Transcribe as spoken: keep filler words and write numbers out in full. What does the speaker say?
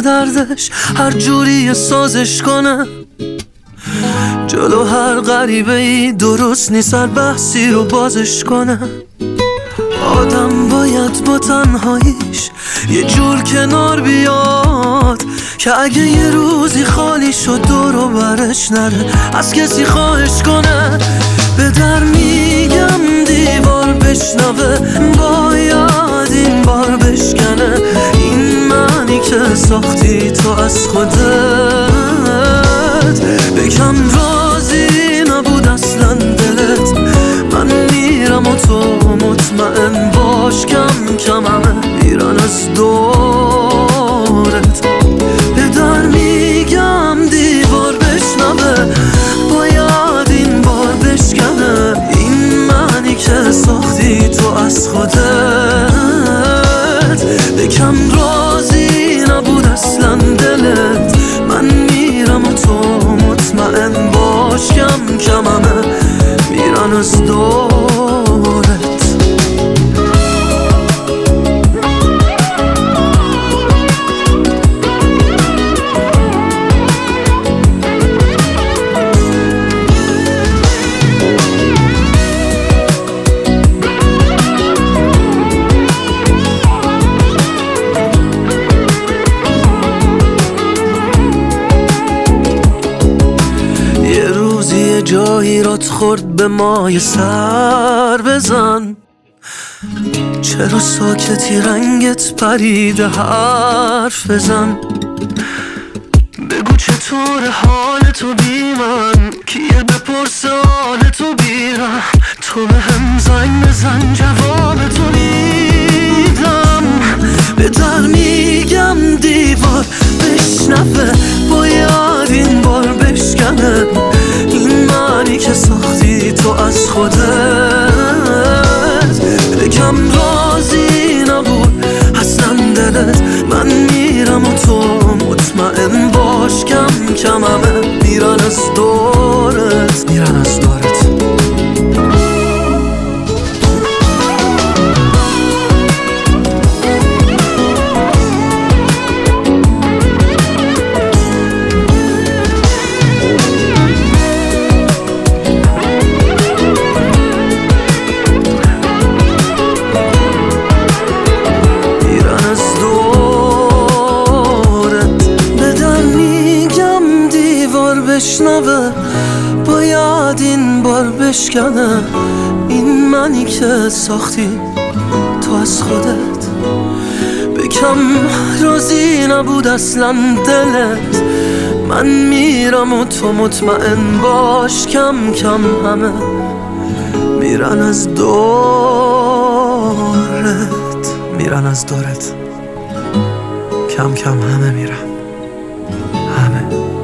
دردش هر جوری سازش کنه. جلو هر غریبه ای درست نیست هر بحثی رو بازش کنه. آدم باید با تنهاییش یه جور کنار بیاد که اگه یه روزی خالی شد دور و برش نره از کسی خواهش کنه. به در میگم دیوار بشنوه، باید این بار بشکنه. این معنی که ساختی تو از خودت، بکم راضی نبود اصلا دلت. من میرم و تو مطمئن باش کم کم همه میرن از دورت. به در میگم دیوار بشنوه، باید این بار بشکنه. این معنی که ساختی تو از خودت، بکم راضی نبود اصلا دلت. من میرم و تو مطمئن باش کم کم همه میرن از دورت. جایی رات خورد به مای سر بزن. چرا ساکتی رنگت پریده حرف بزن. بگو چطور حال تو بی من، کیه بپرسه حال تو بیرم. تو به هم زنگ بزن جواب تو میدم. به در میگم دیوار بشنفه، باید این بار بشکنه. این معنی که ساختی تو از خودت، بکم راضی نبود اصلا دلت. من میرم و تو مطمئن باش کم کم همه میرن از دورت، میرن از دورت. بشنوه، باید این بار بشکنه. این منی که ساختی تو از خودت، بکم راضی نبود اصلا دلت. من میرم و تو مطمئن باش کم کم همه میرن از دورت، میرن از دورت. کم کم همه میرن، همه